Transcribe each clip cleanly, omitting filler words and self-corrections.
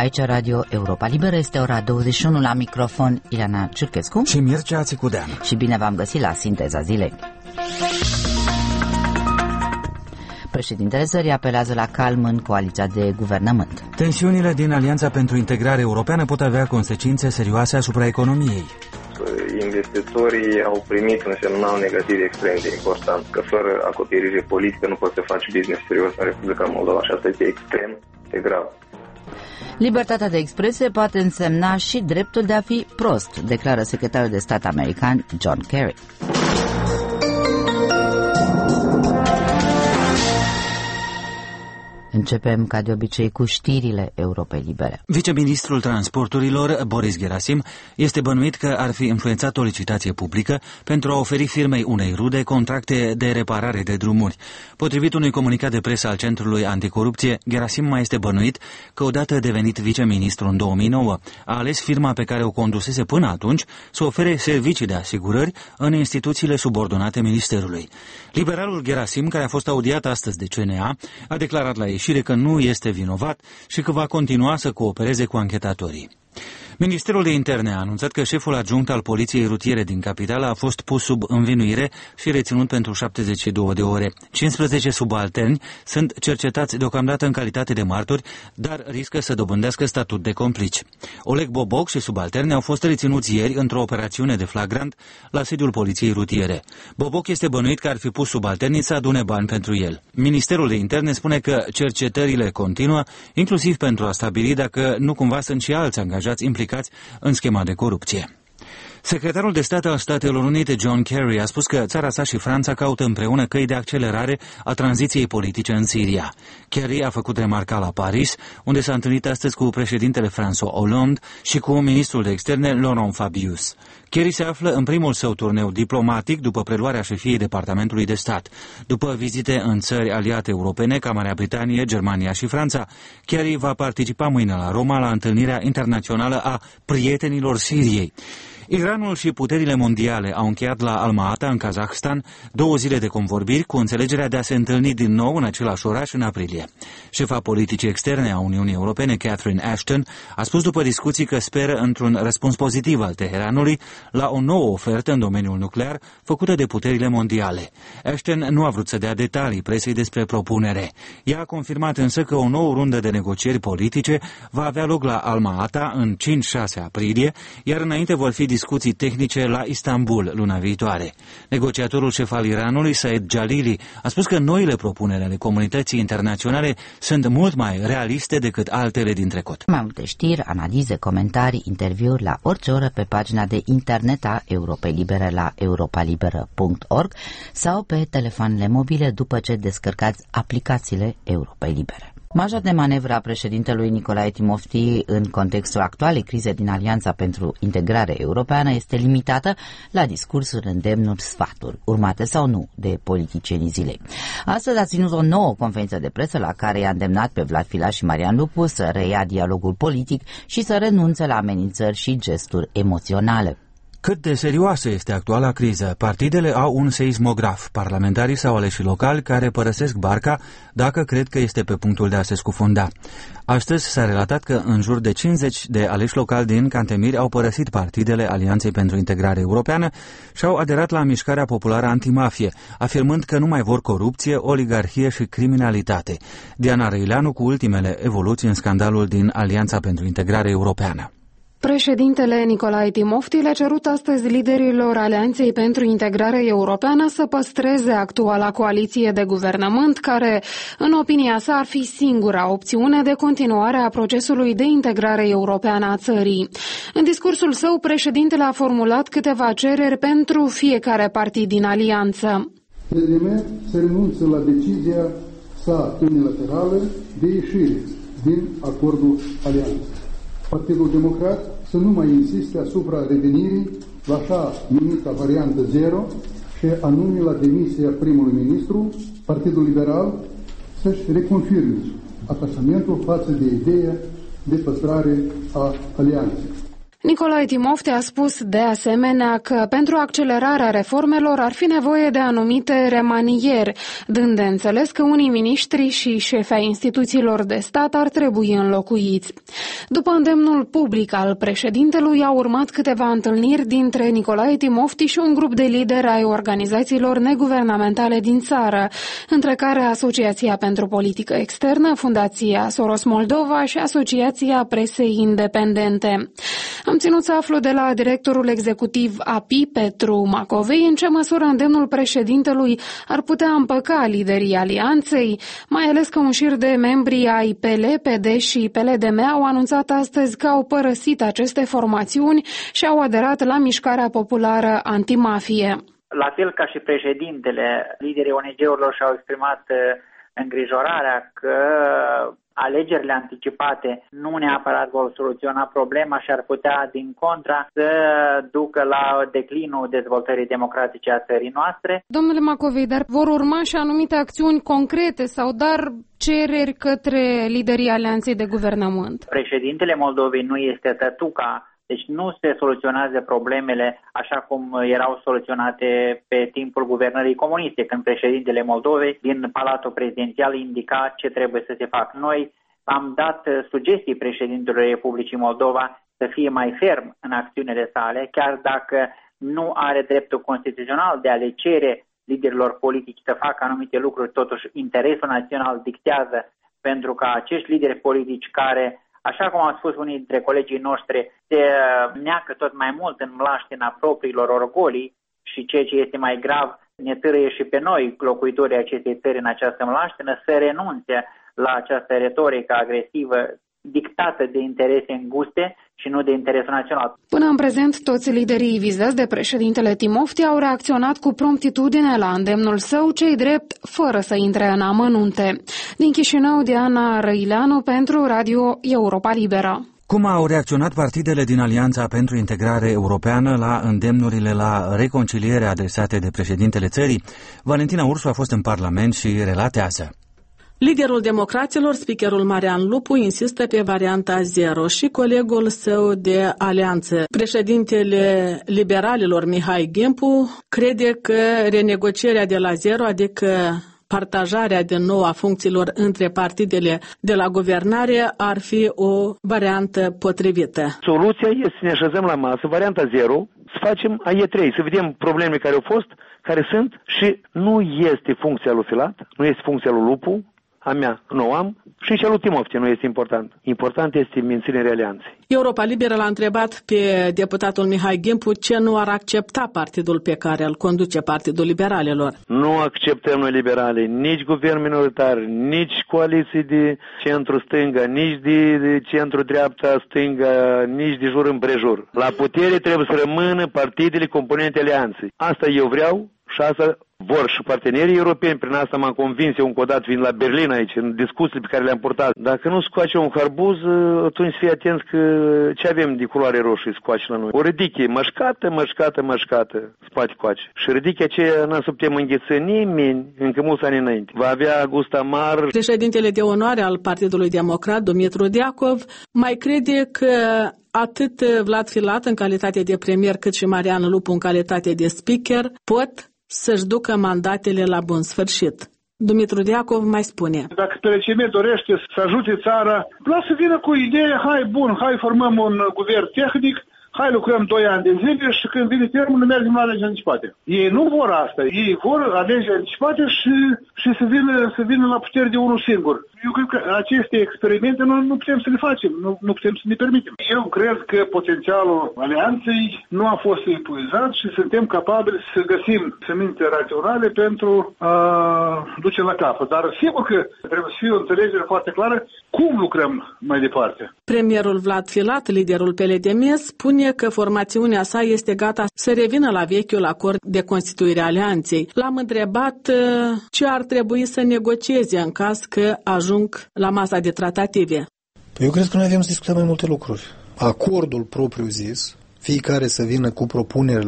Aici Radio Europa Liberă, este ora 21, la microfon Ileana Ciurchescu și Mircea Țicudean. Și bine v-am găsit la Sinteza Zilei. Președintele țării apelează la calm în coaliția de guvernământ. Tensiunile din Alianța pentru Integrare Europeană pot avea consecințe serioase asupra economiei. Investitorii au primit un semnal negativ extrem de important, că fără acoperire politică nu poți să faci business serios în Republica Moldova și asta este extrem de grav. Libertatea de expresie poate însemna și dreptul de a fi prost, declară secretarul de stat american John Kerry. Începem, ca de obicei, cu știrile Europei Libere. Viceministrul Transporturilor, Boris Gerasim, este bănuit că ar fi influențat o licitație publică pentru a oferi firmei unei rude contracte de reparare de drumuri. Potrivit unui comunicat de presă al Centrului Anticorupție, Gerasim mai este bănuit că, odată devenit viceministru în 2009, a ales firma pe care o condusese până atunci să ofere servicii de asigurări în instituțiile subordonate ministerului. Liberalul Gerasim, care a fost audiat astăzi de CNA, a declarat la ieșire că nu este vinovat și că va continua să coopereze cu anchetatorii. Ministerul de Interne a anunțat că șeful adjunct al poliției rutiere din capitală a fost pus sub învinuire și reținut pentru 72 de ore. 15 subalterni sunt cercetați deocamdată în calitate de martori, dar riscă să dobândească statut de complici. Oleg Boboc și subalterni au fost reținuți ieri într-o operațiune de flagrant la sediul poliției rutiere. Boboc este bănuit că ar fi pus subalternii să adune bani pentru el. Ministerul de Interne spune că cercetările continuă, inclusiv pentru a stabili dacă nu cumva sunt și alți angajați implicați în schema de corupție. Secretarul de stat al Statelor Unite, John Kerry, a spus că țara sa și Franța caută împreună căi de accelerare a tranziției politice în Siria. Kerry a făcut remarca la Paris, unde s-a întâlnit astăzi cu președintele François Hollande și cu ministrul de externe Laurent Fabius. Kerry se află în primul său turneu diplomatic după preluarea șefiei Departamentului de Stat. După vizite în țări aliate europene ca Marea Britanie, Germania și Franța, Kerry va participa mâine la Roma la întâlnirea internațională a prietenilor Siriei. Iranul și puterile mondiale au încheiat la Alma-Ata, în Kazahstan, 2 zile de convorbiri cu înțelegerea de a se întâlni din nou în același oraș în aprilie. Șefa politicii externe a Uniunii Europene, Catherine Ashton, a spus după discuții că speră într-un răspuns pozitiv al Teheranului la o nouă ofertă în domeniul nuclear făcută de puterile mondiale. Ashton nu a vrut să dea detalii presei despre propunere. Ea a confirmat însă că o nouă rundă de negocieri politice va avea loc la Alma-Ata în 5-6 aprilie, iar înainte vor fi discuții tehnice la Istanbul luna viitoare. Negociatorul șef al Iranului, Saed Jalili, a spus că noile propuneri ale comunității internaționale sunt mult mai realiste decât altele din trecut. Mai multe știri, analize, comentarii, interviuri la orice oră pe pagina de internet a Europei Libere la europalibera.org sau pe telefoanele mobile după ce descărcați aplicațiile Europei Libere. Marja de manevră a președintelui Nicolae Timofti în contextul actualei crize din Alianța pentru Integrare Europeană este limitată la discursuri, îndemnuri, sfaturi, urmate sau nu de politicienii zilei. Astăzi a ținut o nouă conferință de presă la care i-a îndemnat pe Vlad Filat și Marian Lupu să reia dialogul politic și să renunțe la amenințări și gesturi emoționale. Cât de serioasă este actuala criză? Partidele au un seismograf, parlamentarii sau aleși locali care părăsesc barca dacă cred că este pe punctul de a se scufunda. Astăzi s-a relatat că în jur de 50 de aleși locali din Cantemir au părăsit partidele Alianței pentru Integrare Europeană și au aderat la mișcarea populară antimafie, afirmând că nu mai vor corupție, oligarhie și criminalitate. Diana Răileanu cu ultimele evoluții în scandalul din Alianța pentru Integrare Europeană. Președintele Nicolae Timofti le-a cerut astăzi liderilor Alianței pentru Integrare Europeană să păstreze actuala coaliție de guvernământ, care, în opinia sa, ar fi singura opțiune de continuare a procesului de integrare europeană a țării. În discursul său, președintele a formulat câteva cereri pentru fiecare partid din alianță. PDM să renunțe la decizia sa unilaterală de ieșire din acordul alianței. Partidul Democrat să nu mai insiste asupra revenirii la așa numita variantă 0 și anume la demisia primului ministru. Partidul Liberal să-și reconfirme atașamentul față de ideea de păstrare a alianței. Nicolae Timofte a spus de asemenea că pentru accelerarea reformelor ar fi nevoie de anumite remanieri, dând de înțeles că unii miniștri și șefi ai instituțiilor de stat ar trebui înlocuiți. După îndemnul public al președintelui, au urmat câteva întâlniri dintre Nicolae Timofte și un grup de lideri ai organizațiilor neguvernamentale din țară, între care Asociația pentru Politică Externă, Fundația Soros Moldova și Asociația Presei Independente. Am ținut să aflu de la directorul executiv API, Petru Macovei, în ce măsură îndemnul președintelui ar putea împăca liderii alianței, mai ales că un șir de membri ai PL, PD și PLDM au anunțat astăzi că au părăsit aceste formațiuni și au aderat la mișcarea populară antimafie. La fel ca și președintele, liderii ONG-urilor și-au exprimat îngrijorarea că alegerile anticipate nu neapărat vor soluționa problema și ar putea, din contra, să ducă la declinul dezvoltării democratice a țării noastre. Domnule Macovei, dar vor urma și anumite acțiuni concrete sau doar cereri către liderii alianței de guvernământ? Președintele Moldovei nu este tătuca. Deci nu se soluționează problemele așa cum erau soluționate pe timpul guvernării comuniste, când președintele Moldovei din Palatul Prezidențial indica ce trebuie să se facă. Noi am dat sugestii președintelui Republicii Moldova să fie mai ferm în acțiunile sale, chiar dacă nu are dreptul constituțional de a le cere liderilor politici să facă anumite lucruri, totuși interesul național dictează pentru ca acești lideri politici care, așa cum au spus unii dintre colegii noștri, se neacă tot mai mult în mlaștina propriilor orgolii și ceea ce este mai grav, ne târâie și pe noi, locuitorii acestei țări în această mlaștină, să renunțe la această retorică agresivă dictată de interese înguste și nu de interesul național. Până în prezent, toți liderii vizați de președintele Timofte au reacționat cu promptitudine la îndemnul său, ce-i drept, fără să intre în amănunte. Din Chișinău, Diana Răileanu pentru Radio Europa Liberă. Cum au reacționat partidele din Alianța pentru Integrare Europeană la îndemnurile la reconciliere adresate de președintele țării? Valentina Ursu a fost în Parlament și relatează. Liderul democraților, speakerul Marian Lupu, insistă pe varianta 0 și colegul său de alianță, președintele liberalilor Mihai Gimpu, crede că renegocierea de la 0, adică partajarea din nou a funcțiilor între partidele de la guvernare, ar fi o variantă potrivită. Soluția este să ne așezăm la masă, varianta 0, să facem AE3, să vedem problemele care au fost, care sunt și nu este funcția lui Filat, nu este funcția lui Lupu, a mea nu am și cea lui Timofte nu este important. Important este menținerea alianței. Europa Liberă l-a întrebat pe deputatul Mihai Gimpu ce nu ar accepta partidul pe care îl conduce Partidul Liberalilor. Nu acceptăm noi liberale nici guvern minoritar, nici coaliții de centru-stânga, nici de centru-dreapta-stânga, nici de jur împrejur. La putere trebuie să rămână partidele componente alianței. Asta eu vreau și asta vor și partenerii europeni. Prin asta m-am convins eu încă o dată, vin la Berlin aici, în discuțiile pe care le-am purtat. Dacă nu scoace un harbuz, atunci fii atenți că ce avem de culoare roșie scoace la noi. O ridiche mășcată, spate coace. Și ridiche aceea n-a să putem îngheță nimeni încă mulți ani înainte. Va avea gust amar. Președintele de onoare al Partidului Democrat, Dumitru Deacov, mai crede că atât Vlad Filat în calitate de premier, cât și Marian Lupu în calitate de speaker pot să-și ducă mandatele la bun sfârșit. Dumitru Deacov mai spune. Dacă PLCM dorește să ajute țara, lasă să vină cu ideea, hai formăm un guvern tehnic, hai lucrăm 2 ani de zile și când vine termenul mergem la alegeri anticipate. Ei nu vor asta, ei vor alegeri anticipate și să vină la putere de unul singur. Eu cred că aceste experimente nu putem să le facem, nu putem să ne permitem. Eu cred că potențialul alianței nu a fost epuizat și suntem capabili să găsim seminte raționale pentru a duce la capăt. Dar sigur că trebuie să fie o înțelegere foarte clară cum lucrăm mai departe. Premierul Vlad Filat, liderul PLDM, spune că formațiunea sa este gata să revină la vechiul acord de constituire a alianței. L-am întrebat ce ar trebui să negocieze în caz că ajung la masa de tratative. Eu cred că noi avem să discutăm mai multe lucruri. Acordul propriu zis, fiecare să vină cu propunerile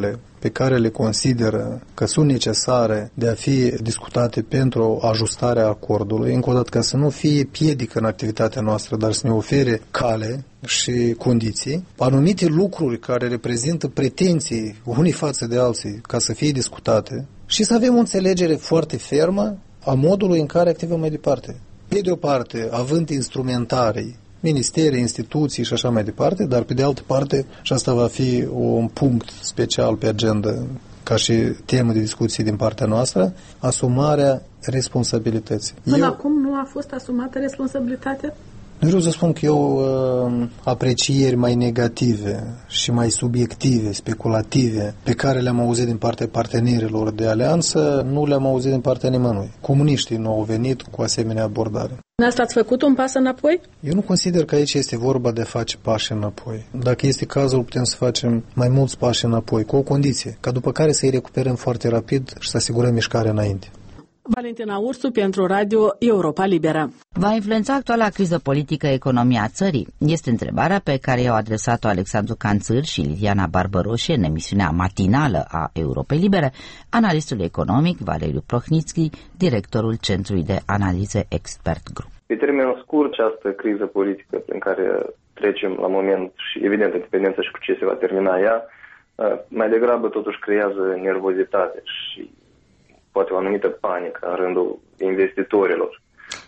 pe care le consideră că sunt necesare de a fi discutate pentru ajustarea acordului, încă o dată ca să nu fie piedică în activitatea noastră, dar să ne ofere cale și condiții, anumite lucruri care reprezintă pretenții unii față de alții ca să fie discutate și să avem o înțelegere foarte fermă a modului în care activăm mai departe. Pe de o parte, având instrumentarii, ministerii, instituții și așa mai departe, dar pe de altă parte, și asta va fi un punct special pe agenda ca și temă de discuție din partea noastră, asumarea responsabilității. Până acum nu a fost asumată responsabilitatea? Nu vreau să spun că eu aprecieri mai negative și mai subiective, speculative, pe care le-am auzit din partea partenerilor de alianță, nu le-am auzit din partea nimănui. Comuniștii nu au venit cu asemenea abordare. Asta ați făcut un pas înapoi? Eu nu consider că aici este vorba de a face pași înapoi. Dacă este cazul, putem să facem mai mulți pași înapoi, cu o condiție, ca după care să-i recuperăm foarte rapid și să asigurăm mișcarea înainte. Valentina Ursu pentru Radio Europa Liberă. Va influența actuala criză politică economia țării? Este întrebarea pe care i-au adresat-o Alexandru Canțâr și Liliana Barbaroșie în emisiunea matinală a Europei Libere, analistul economic Valeriu Prohnitski, directorul Centrului de Analize Expert Group. Pe termen scurt, această criză politică prin care trecem la moment și evident în dependență și cu ce se va termina ea, mai degrabă totuși creează nervozitate și poate o anumită panică în rândul investitorilor.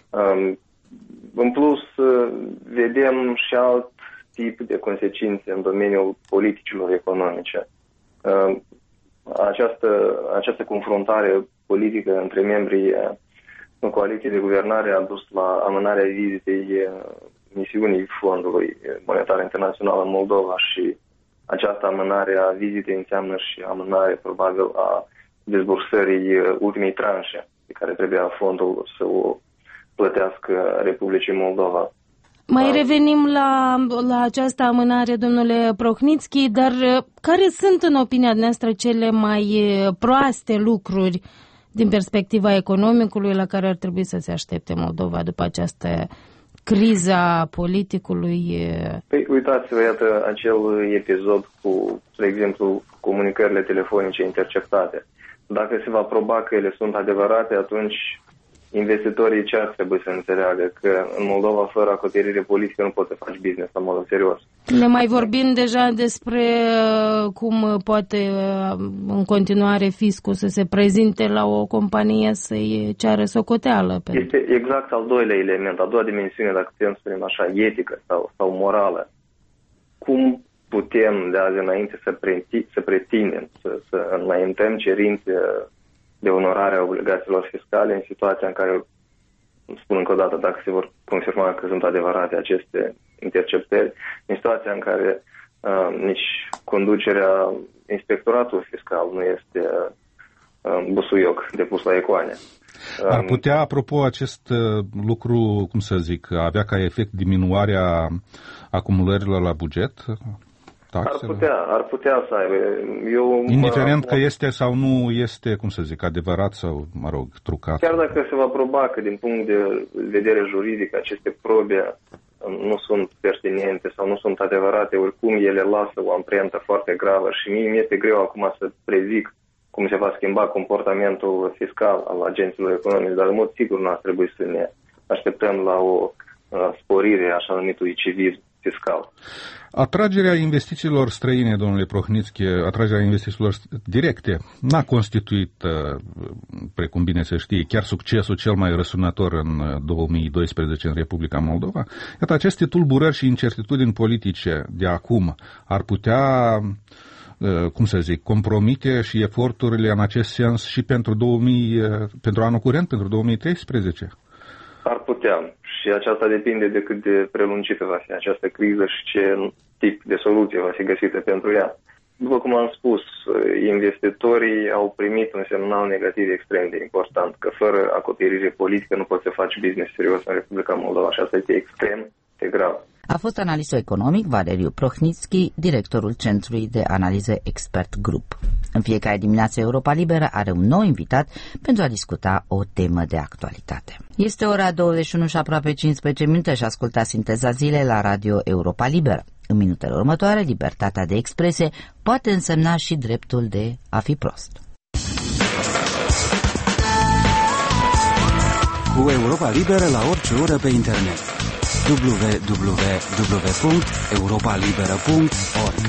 În plus, vedem și alt tip de consecințe în domeniul politicilor economice. Această confruntare politică între membrii coaliției de guvernare a dus la amânarea vizitei misiunii Fondului Monetar Internațional în Moldova și această amânare a vizitei înseamnă și amânare probabil a dezbursării ultimei tranșe pe care trebuia fondul să o plătească Republicii Moldova. Mai revenim la această amânare, domnule Prohnitski, dar care sunt, în opinia noastră, cele mai proaste lucruri din perspectiva economicului la care ar trebui să se aștepte Moldova după această criza politicului? Păi, uitați-vă, iată, acel episod cu, de exemplu, comunicările telefonice interceptate. Dacă se va proba că ele sunt adevărate, atunci investitorii ce ar trebui să înțeleagă? Că în Moldova, fără acoperire politică, nu poți să faci business la modul serios. Ne mai vorbim deja despre cum poate în continuare fiscul să se prezinte la o companie să-i ceară socoteală. Este exact al doilea element, a doua dimensiune, dacă putem să spunem așa, etică sau morală. Cum putem de azi înainte să pretindem, să înaintăm cerințe de onorare a obligațiilor fiscale în situația în care, spun încă o dată, dacă se vor confirma că sunt adevărate aceste interceptări, în situația în care nici conducerea inspectoratului fiscal nu este busuioc de pus la ecoane. Ar putea, apropo, acest lucru, cum să zic, avea ca efect diminuarea acumulărilor la buget? Ar putea să aibă. Indiferent că este sau nu este, cum să zic, adevărat sau, mă rog, trucat. Chiar dacă se va proba că din punct de vedere juridic aceste probe nu sunt pertinente sau nu sunt adevărate, oricum ele lasă o amprentă foarte gravă și mie mi-este greu acum să prezic cum se va schimba comportamentul fiscal al agenților economici, dar în mod sigur nu ar trebui să ne așteptăm la o sporire așa numitului civism fiscal. Atragerea investițiilor străine, domnule Prohnitski, atragerea investițiilor directe, n-a constituit, precum bine se știe, chiar succesul cel mai răsunător în 2012 în Republica Moldova. Iată, aceste tulburări și incertitudini politice de acum ar putea, cum să zic, compromite și eforturile în acest sens și pentru anul curent, pentru 2013? Ar putea. Și aceasta depinde de cât de prelungită va fi această criză și ce tip de soluție va fi găsită pentru ea. După cum am spus, investitorii au primit un semnal negativ extrem de important, că fără acoperire politică nu poți să faci business serios în Republica Moldova și asta este extrem de grav. A fost analistul economic Valeriu Prohnitski, directorul Centrului de Analize Expert Group. În fiecare dimineață Europa Liberă are un nou invitat pentru a discuta o temă de actualitate. Este ora 21 și aproape 15 minute și ascultați Sinteza Zilei la Radio Europa Liberă. În minutele următoare, libertatea de expresie poate însemna și dreptul de a fi prost. Cu Europa Liberă la orice oră pe internet. www.europalibera.org.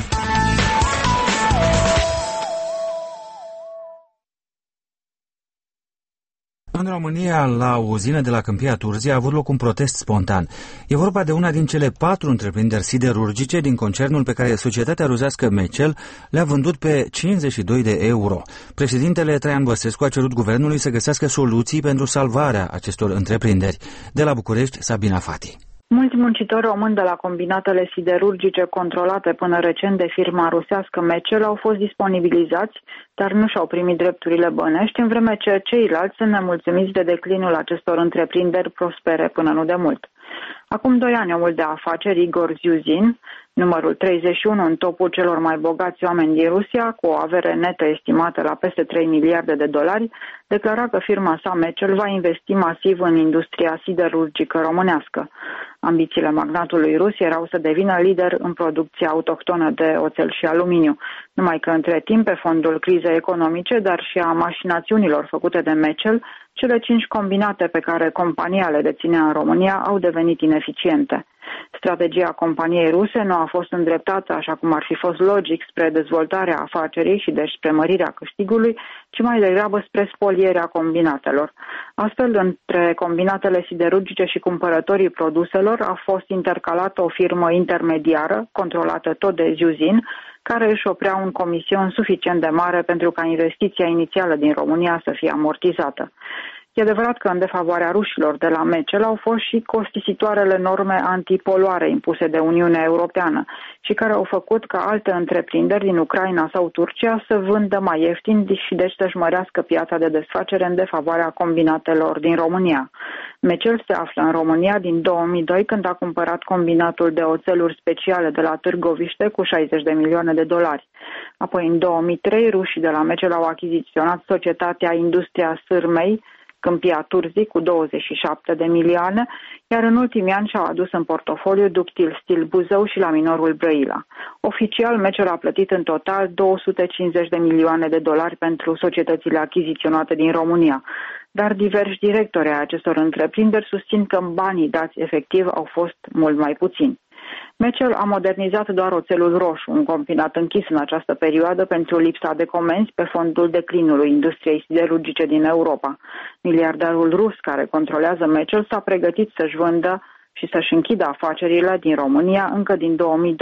În România, la o uzină de la Câmpia Turzii, a avut loc un protest spontan. E vorba de una din cele 4 întreprinderi siderurgice din concernul pe care societatea rusească Mechel le-a vândut pe 52 de euro. Președintele Traian Băsescu a cerut guvernului să găsească soluții pentru salvarea acestor întreprinderi. De la București, Sabina Fati. Mulți muncitori români de la combinatele siderurgice controlate până recent de firma rusească Mechel au fost disponibilizați, dar nu și-au primit drepturile bănești, în vreme ce ceilalți sunt nemulțumiți de declinul acestor întreprinderi prospere până nu de mult. Acum 2 ani, omul de afaceri Igor Zyuzin, numărul 31 în topul celor mai bogați oameni din Rusia, cu o avere netă estimată la peste 3 miliarde de dolari, declara că firma sa Mechel va investi masiv în industria siderurgică românească. Ambițiile magnatului rus erau să devină lider în producția autohtonă de oțel și aluminiu, numai că între timp, pe fondul crizei economice, dar și a mașinațiunilor făcute de Mechel, cele 5 combinate pe care compania le deținea în România au devenit ineficiente. Strategia companiei ruse nu a fost îndreptată, așa cum ar fi fost logic, spre dezvoltarea afacerii și deci spre mărirea câștigului, ci mai degrabă spre spolierea combinatelor. Astfel, între combinatele siderurgice și cumpărătorii produselor a fost intercalată o firmă intermediară, controlată tot de Zyuzin, care își oprea un comision suficient de mare pentru ca investiția inițială din România să fie amortizată. E adevărat că în defavoarea rușilor de la Mechel au fost și costisitoarele norme antipoluare impuse de Uniunea Europeană și care au făcut ca alte întreprinderi din Ucraina sau Turcia să vândă mai ieftin și deci să-și mărească piața de desfacere în defavoarea combinatelor din România. Mechel se află în România din 2002, când a cumpărat combinatul de oțeluri speciale de la Târgoviște cu 60 de milioane de dolari. Apoi, în 2003, rușii de la Mechel au achiziționat societatea Industria Sârmei, Câmpia Turzii, cu 27 de milioane, iar în ultimii ani și-au adus în portofoliu Ductil Stil Buzău și Laminorul Brăila. Oficial, Mechel a plătit în total 250 de milioane de dolari pentru societățile achiziționate din România, dar diversi directori ai acestor întreprinderi susțin că banii dați efectiv au fost mult mai puțini. Mechel a modernizat doar oțelul roșu, un combinat închis în această perioadă pentru lipsa de comenzi pe fondul declinului industriei siderurgice din Europa. Miliardarul rus care controlează Mechel s-a pregătit să-și vândă și să-și închidă afacerile din România încă din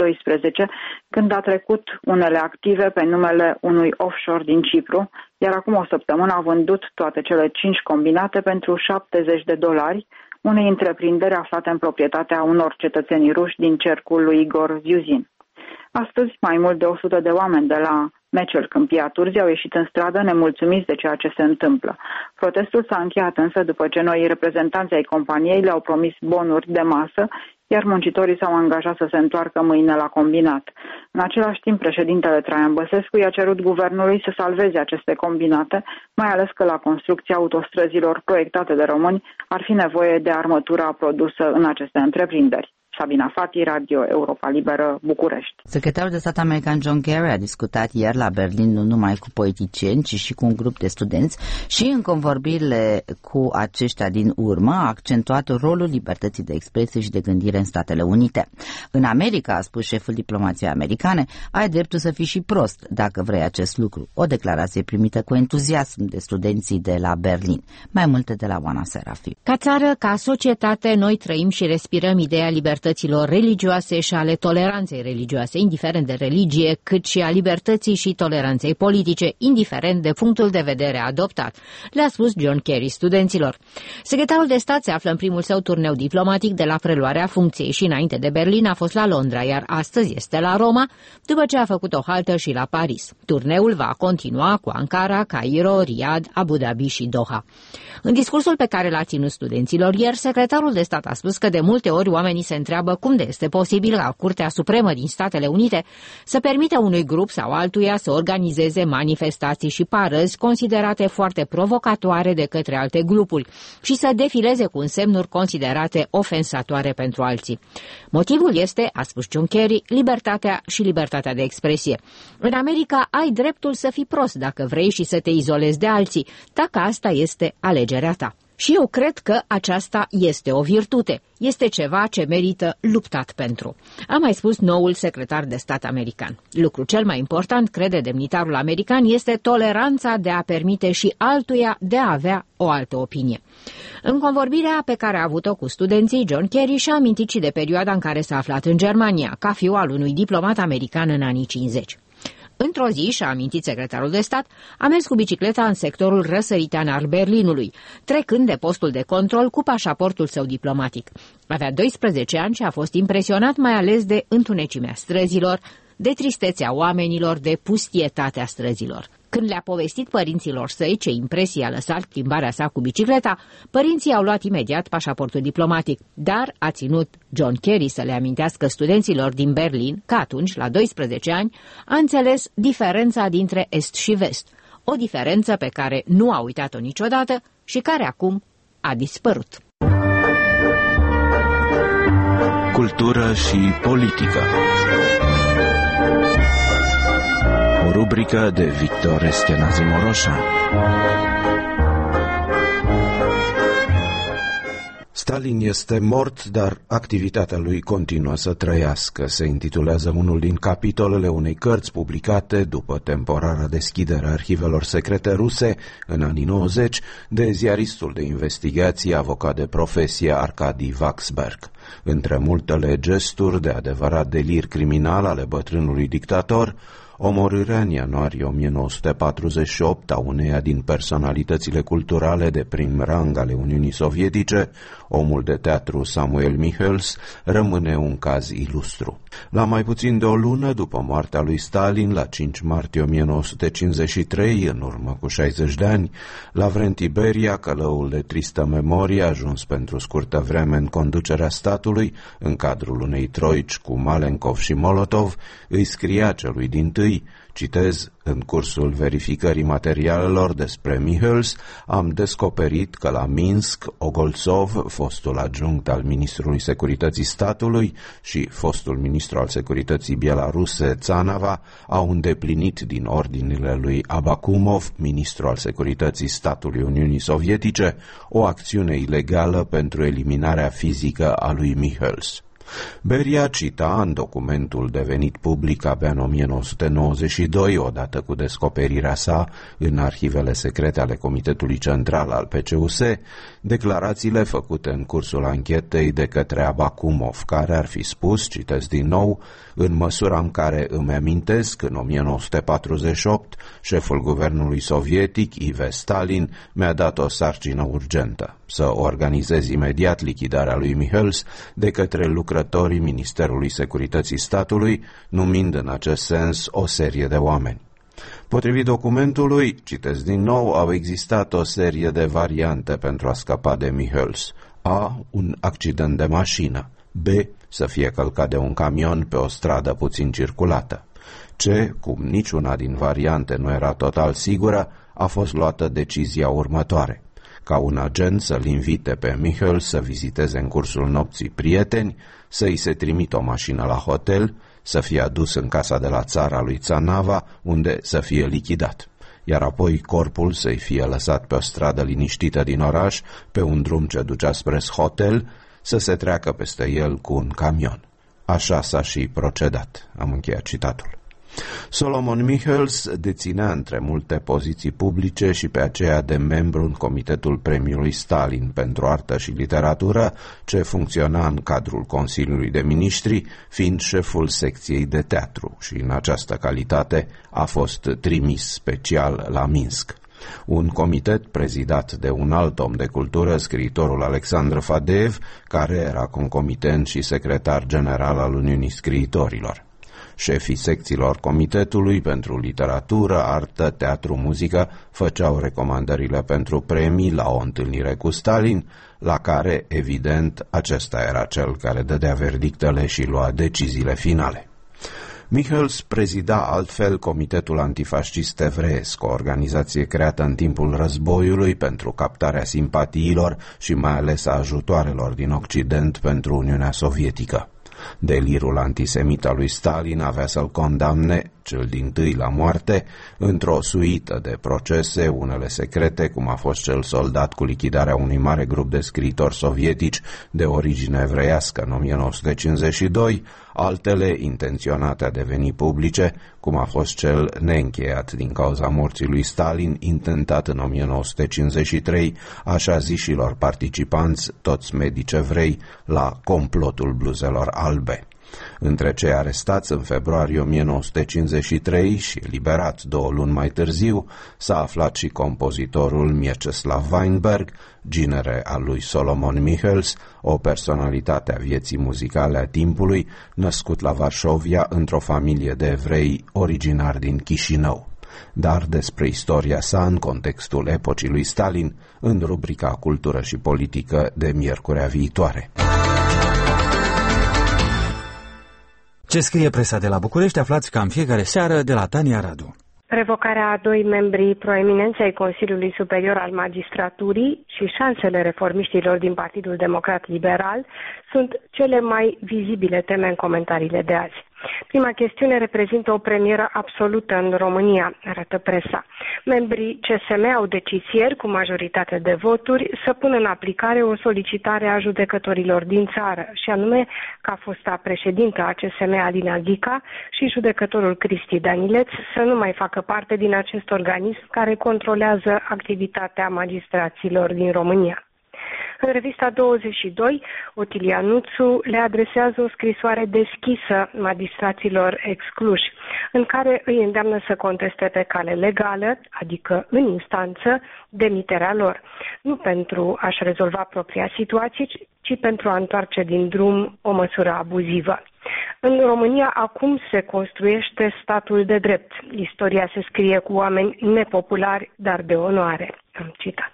2012, când a trecut unele active pe numele unui offshore din Cipru, iar acum o săptămână a vândut toate cele 5 combinate pentru 70 de dolari, unei întreprinderi aflate în proprietatea unor cetățeni ruși din cercul lui Igor Zyuzin. Astăzi, mai mult de 100 de oameni de la Mechel Câmpia Turzii au ieșit în stradă nemulțumiți de ceea ce se întâmplă. Protestul s-a încheiat însă după ce noi reprezentanții ai companiei le-au promis bonuri de masă, iar muncitorii s-au angajat să se întoarcă mâine la combinat. În același timp, președintele Traian Băsescu i-a cerut guvernului să salveze aceste combinate, mai ales că la construcția autostrăzilor proiectate de români ar fi nevoie de armătura produsă în aceste întreprinderi. Sabina Fati, Radio Europa Liberă, București. Secretarul de stat american John Kerry a discutat ieri la Berlin nu numai cu politicieni, ci și cu un grup de studenți și în convorbirile cu aceștia din urmă a accentuat rolul libertății de expresie și de gândire în Statele Unite. În America, a spus șeful diplomației americane, ai dreptul să fii și prost dacă vrei acest lucru. O declarație primită cu entuziasm de studenții de la Berlin. Mai multe de la Oana Serafiu. Ca țară, ca societate, noi trăim și respirăm ideea libertății religioase și ale toleranței religioase, indiferent de religie, cât și a libertății și toleranței politice, indiferent de punctul de vedere adoptat, le-a spus John Kerry studenților. Secretarul de stat se află în primul său turneu diplomatic de la preluarea funcției și înainte de Berlin a fost la Londra, iar astăzi este la Roma, după ce a făcut o haltă și la Paris. Turneul va continua cu Ankara, Cairo, Riyadh, Abu Dhabi și Doha. În discursul pe care l-a ținut studenților ieri, secretarul de stat a spus că de multe ori oamenii se întreabă cum de este posibil ca Curtea Supremă din Statele Unite să permită unui grup sau altuia să organizeze manifestații și parăzi considerate foarte provocatoare de către alte grupuri și să defileze cu însemnuri considerate ofensatoare pentru alții. Motivul este, a spus John Kerry, libertatea și libertatea de expresie. În America ai dreptul să fii prost dacă vrei și să te izolezi de alții, dacă asta este alegerea ta. Și eu cred că aceasta este o virtute, este ceva ce merită luptat pentru. A mai spus noul secretar de stat american. Lucru cel mai important, crede demnitarul american, este toleranța de a permite și altuia de a avea o altă opinie. În convorbirea pe care a avut-o cu studenții, John Kerry și-a amintit și de perioada în care s-a aflat în Germania, ca fiu al unui diplomat american în anii 50. Într-o zi, și-a amintit secretarul de stat, a mers cu bicicleta în sectorul răsăritean al Berlinului, trecând de postul de control cu pașaportul său diplomatic. Avea 12 ani și a fost impresionat mai ales de întunecimea străzilor, de tristețea oamenilor, de pustietatea străzilor. Când le-a povestit părinților săi ce impresie a lăsat plimbarea sa cu bicicleta, părinții au luat imediat pașaportul diplomatic, dar a ținut John Kerry să le amintească studenților din Berlin că atunci, la 12 ani, a înțeles diferența dintre Est și Vest, o diferență pe care nu a uitat-o niciodată și care acum a dispărut. Cultură și politică. O rubrică de Victor Eschenazi Moroșa. Stalin este mort, dar activitatea lui continuă să trăiască, se intitulează unul din capitolele unei cărți publicate după temporara deschidere a arhivelor secrete ruse în anii 90 de ziaristul de investigații, avocat de profesie Arkady Vaxberg. Între multele gesturi de adevărat delir criminal ale bătrânului dictator, omorârea în ianuarie 1948 a uneia din personalitățile culturale de prim rang ale Uniunii Sovietice, omul de teatru Samuel Michels, rămâne un caz ilustru. La mai puțin de o lună după moartea lui Stalin, la 5 martie 1953, în urmă cu 60 de ani, Lavrenti Beria, călăul de tristă memorie, ajuns pentru scurtă vreme în conducerea statului, în cadrul unei troici cu Malenkov și Molotov, îi scria celui dintâi, citez, în cursul verificării materialelor despre Michels, am descoperit că la Minsk, Ogoltsov, fostul adjunct al ministrului securității statului și fostul ministru al securității bielaruse Tsanava au îndeplinit din ordinile lui Abakumov, ministru al securității statului Uniunii Sovietice, o acțiune ilegală pentru eliminarea fizică a lui Michels. Beria cita în documentul devenit public abia în 1992, odată cu descoperirea sa în arhivele secrete ale Comitetului Central al PCUS, declarațiile făcute în cursul anchetei de către Abakumov, care ar fi spus, citesc din nou, în măsura în care îmi amintesc, în 1948, șeful guvernului sovietic, Ive Stalin, mi-a dat o sarcină urgentă, să organizez imediat lichidarea lui Michels de către lucrătorii Ministerului Securității Statului, numind în acest sens o serie de oameni. Potrivit documentului, citesc din nou, au existat o serie de variante pentru a scăpa de Michels. A. Un accident de mașină. B. Să fie călcat de un camion pe o stradă puțin circulată. C. Cum niciuna din variante nu era total sigură, a fost luată decizia următoare: ca un agent să-l invite pe Michels să viziteze în cursul nopții prieteni, să-i se trimită o mașină la hotel, să fie adus în casa de la țara lui Tsanava, unde să fie lichidat, iar apoi corpul să-i fie lăsat pe o stradă liniștită din oraș, pe un drum ce ducea spre hotel, să se treacă peste el cu un camion. Așa s-a și procedat. Am încheiat citatul. Solomon Michels deținea între multe poziții publice și pe aceea de membru în Comitetul Premiului Stalin pentru Artă și Literatură, ce funcționa în cadrul Consiliului de Miniștri, fiind șeful secției de teatru și în această calitate a fost trimis special la Minsk. Un comitet prezidat de un alt om de cultură, scriitorul Alexandru Fadeev, care era concomitent și secretar general al Uniunii Scriitorilor. Șefii secțiilor Comitetului pentru Literatură, Artă, Teatru, Muzică făceau recomandările pentru premii la o întâlnire cu Stalin, la care, evident, acesta era cel care dădea verdictele și lua deciziile finale. Michels prezida altfel Comitetul Antifascist Evreiesc, o organizație creată în timpul războiului pentru captarea simpatiilor și mai ales a ajutoarelor din Occident pentru Uniunea Sovietică. Delirul antisemit al lui Stalin avea să-l condamne, cel dintâi la moarte, într-o suită de procese, unele secrete, cum a fost cel soldat cu lichidarea unui mare grup de scriitori sovietici de origine evreiască în 1952, altele intenționate a deveni publice, cum a fost cel neîncheiat din cauza morții lui Stalin, intentat în 1953, așa zișilor participanți, toți medici evrei, la complotul bluzelor albe. Între cei arestați în februarie 1953 și eliberat 2 luni mai târziu, s-a aflat și compozitorul Mieczysław Weinberg, ginere al lui Solomon Michels, o personalitate a vieții muzicale a timpului, născut la Varșovia într-o familie de evrei originari din Chișinău. Dar despre istoria sa în contextul epocii lui Stalin, în rubrica Cultură și Politică de miercurea viitoare. Ce scrie presa de la București aflați ca în fiecare seară de la Tania Radu. Revocarea a 2 membri proeminenți ai Consiliului Superior al Magistraturii și șansele reformiștilor din Partidul Democrat Liberal sunt cele mai vizibile teme în comentariile de azi. Prima chestiune reprezintă o premieră absolută în România, arată presa. Membrii CSM au decis ieri, cu majoritate de voturi, să pună în aplicare o solicitare a judecătorilor din țară, și anume ca fosta președintă a CSM Alina Ghica și judecătorul Cristi Danileț să nu mai facă parte din acest organism care controlează activitatea magistraților din România. În revista 22, Otilia Nuțu le adresează o scrisoare deschisă magistraților excluși, în care îi îndeamnă să conteste pe cale legală, adică în instanță, demiterea lor, nu pentru a-și rezolva propria situație, ci pentru a întoarce din drum o măsură abuzivă. În România acum se construiește statul de drept. Istoria se scrie cu oameni nepopulari, dar de onoare. Am citat.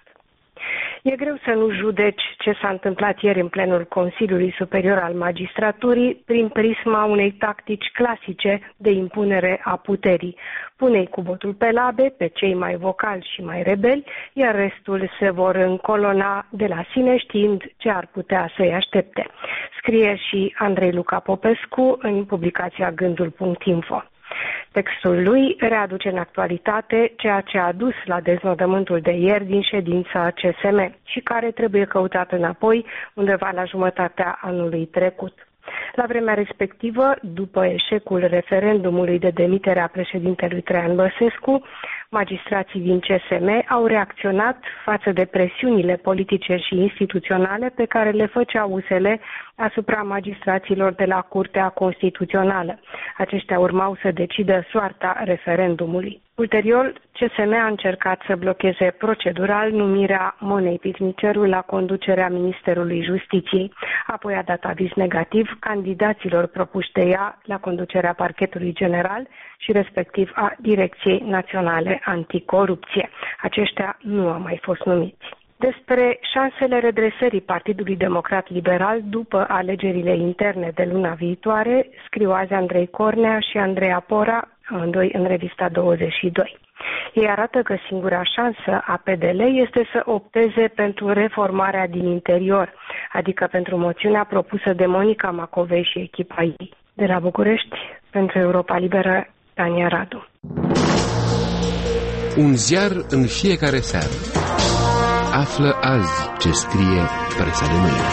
E greu să nu judeci ce s-a întâmplat ieri în plenul Consiliului Superior al Magistraturii prin prisma unei tactici clasice de impunere a puterii. Pune-i cu botul pe labe pe cei mai vocali și mai rebeli, iar restul se vor încolona de la sine știind ce ar putea să-i aștepte. Scrie și Andrei Luca Popescu în publicația Gândul.info. Textul lui readuce în actualitate ceea ce a dus la deznodământul de ieri din ședința CSM și care trebuie căutat înapoi undeva la jumătatea anului trecut. La vremea respectivă, după eșecul referendumului de demitere a președintelui Traian Băsescu, magistrații din CSM au reacționat față de presiunile politice și instituționale pe care le făcea USL asupra magistraților de la Curtea Constituțională. Aceștia urmau să decidă soarta referendumului. Ulterior, CSM a încercat să blocheze procedural numirea Monei Pitniceru la conducerea Ministerului Justiției. Apoi a dat aviz negativ candidaților propuși de ea la conducerea Parchetului General și respectiv a Direcției Naționale Anticorupție. Aceștia nu au mai fost numiți. Despre șansele redresării Partidului Democrat Liberal după alegerile interne de luna viitoare scriu azi Andrei Cornea și Andreea Pora, amândoi în revista 22. Ei arată că singura șansă a PDL este să opteze pentru reformarea din interior, adică pentru moțiunea propusă de Monica Macovei și echipa ei. De la București, pentru Europa Liberă, Tania Radu. Un ziar în fiecare seară. Află azi ce scrie presa de mâine.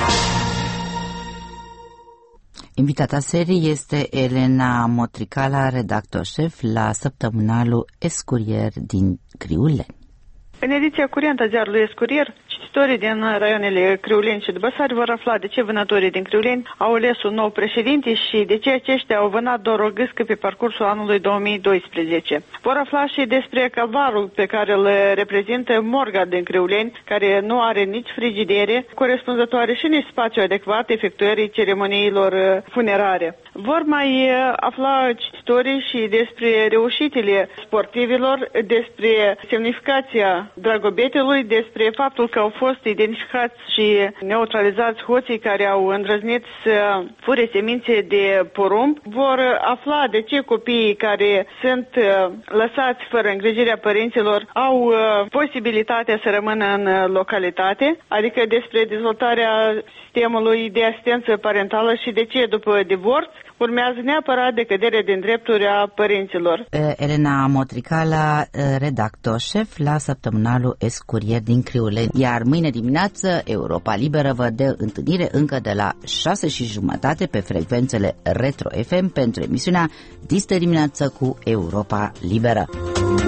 Invitata serii este Elena Motricala, redactor șef la săptămânalul Escurier din Criuleni. În ediția curentă a ziarului Escurier cititorii din raioanele Criuleni și Dubăsari vor afla de ce vânătorii din Criuleni au ales un nou președinte și de ce aceștia au vânat doar o gâscă pe parcursul anului 2012. Vor afla și despre calvarul pe care îl reprezintă morga din Criuleni, care nu are nici frigidere corespunzătoare și nici spațiu adecvat efectuării ceremoniilor funerare. Vor mai afla cititorii și despre reușitele sportivilor, despre semnificația dragobetelui, despre faptul că au fost identificați și neutralizați hoții care au îndrăznit să fure semințe de porumb. Vor afla de ce copiii care sunt lăsați fără îngrijirea părinților au posibilitatea să rămână în localitate, adică despre dezvoltarea sistemului de asistență parentală și de ce după divorț urmează neapărat decăderea din drepturi a părinților. Elena Motricala, redactor șef la săptămânalul Escurier din Criuleni. Iar mâine dimineață Europa Liberă vă dă întâlnire încă de la 6:30 pe frecvențele Retro FM pentru emisiunea Dis de dimineață cu Europa Liberă.